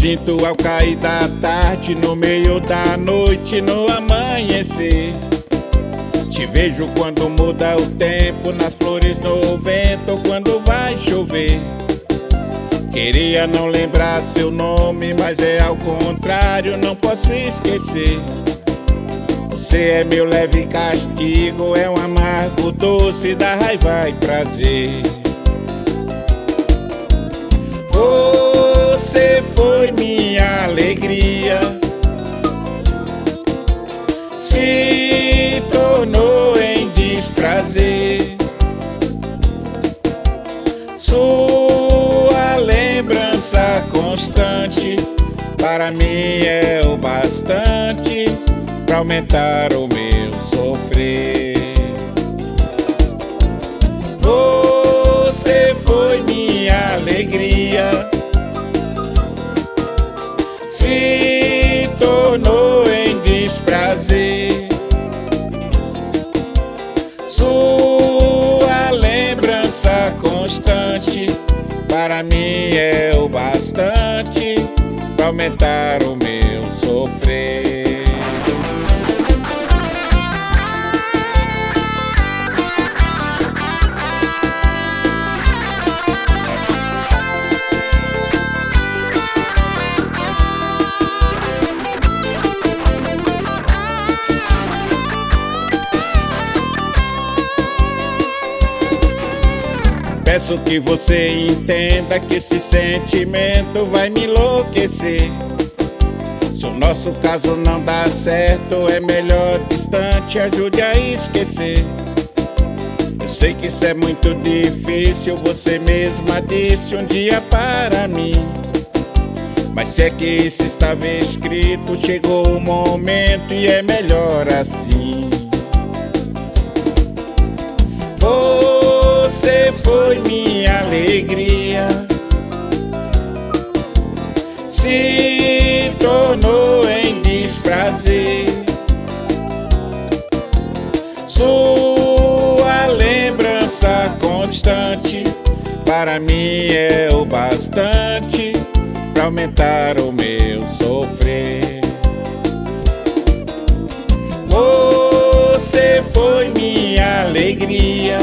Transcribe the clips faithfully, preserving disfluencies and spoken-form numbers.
sinto ao cair da tarde, no meio da noite, no amanhecer. Te vejo quando muda o tempo, nas flores no vento, quando vai chover. Queria não lembrar seu nome, mas é ao contrário, não posso esquecer. Você é meu leve castigo, é um amargo doce da raiva e prazer. Você foi minha alegria, se tornou em desprazer. Sua lembrança constante para mim é o bastante pra aumentar o meu sofrer. Você foi minha alegria, se tornou em desprazer. Sua lembrança constante para mim é o bastante pra aumentar o meu sofrer. Peço que você entenda que esse sentimento vai me enlouquecer. Se o nosso caso não dá certo, é melhor distante, ajude a esquecer. Eu sei que isso é muito difícil, você mesma disse um dia para mim. Mas se é que isso estava escrito, chegou o momento e é melhor assim. Você foi minha alegria, se tornou em desprazer. Sua lembrança constante para mim é o bastante pra aumentar o meu sofrer. Você foi minha alegria,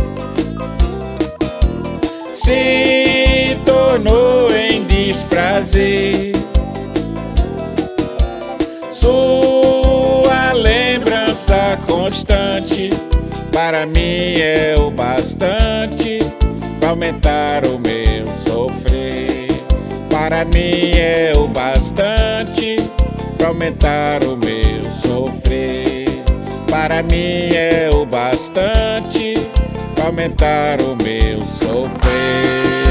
se tornou em desprazer. Sua lembrança constante para mim é o bastante pra aumentar o meu sofrer. Para mim é o bastante pra aumentar o meu sofrer. Para mim é o bastante pra aumentar o meu sofrer.